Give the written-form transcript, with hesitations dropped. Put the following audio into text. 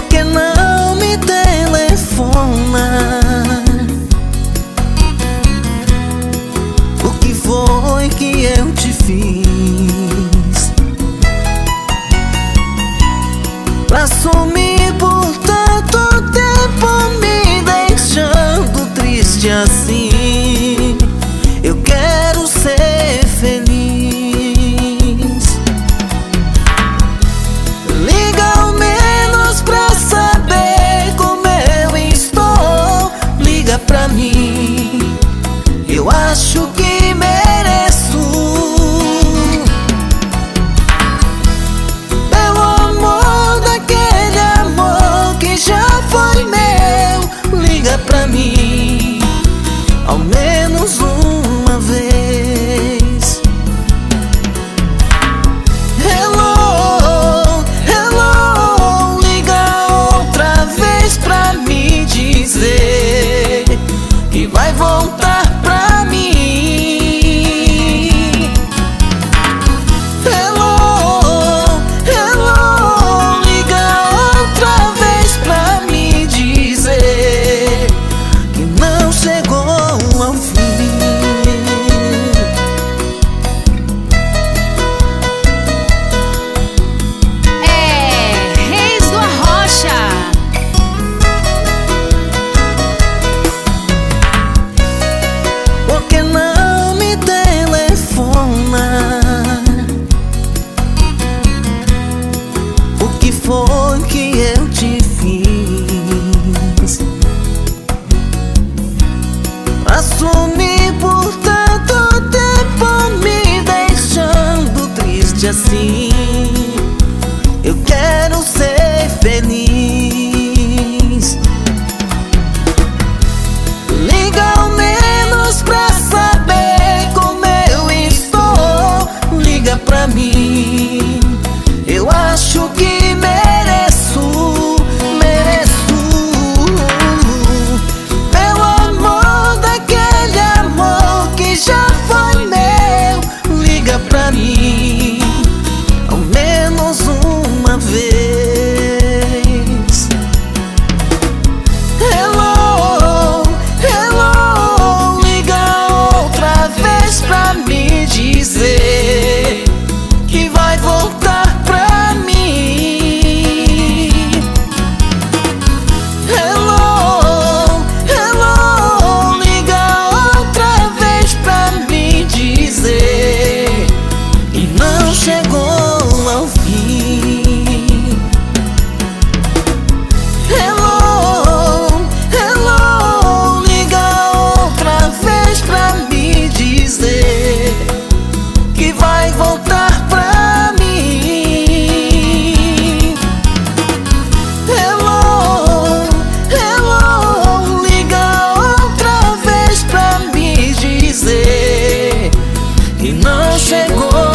que não me telefona? O que foi que eu te fiz pra sumir por tanto tempo, me deixando triste assim? Eu quero ser feliz. Liga ao menos pra saber como eu estou. Liga pra mim, eu acho que mereço. Pelo amor daquele amor que já foi meu. Liga pra mim, ao menos uma vez. Hello, hello, liga outra vez pra me dizer que vai voltar pra mim. Hello, hello, liga outra vez pra me dizer que não chegou ao fim. Reis do Arrocha. Por que não me telefona? O que foi que eu te fiz pra sumir por tanto tempo, me deixando triste assim? Eu quero ser feliz. Liga ao menos pra saber como eu estou. Liga pra mim, eu acho que mereço, mereço. Pelo amor daquele amor que já foi meu. Liga pra mim, ao menos uma vez. Hello, hello, liga outra vez pra me dizer que vai voltar pra mim. Hello, hello, liga outra vez pra me dizer que não chegou ao fim. Hello, hello, liga outra vez pra me dizer que vai voltar pra mim. Hello, hello, liga outra vez pra me dizer que não chegou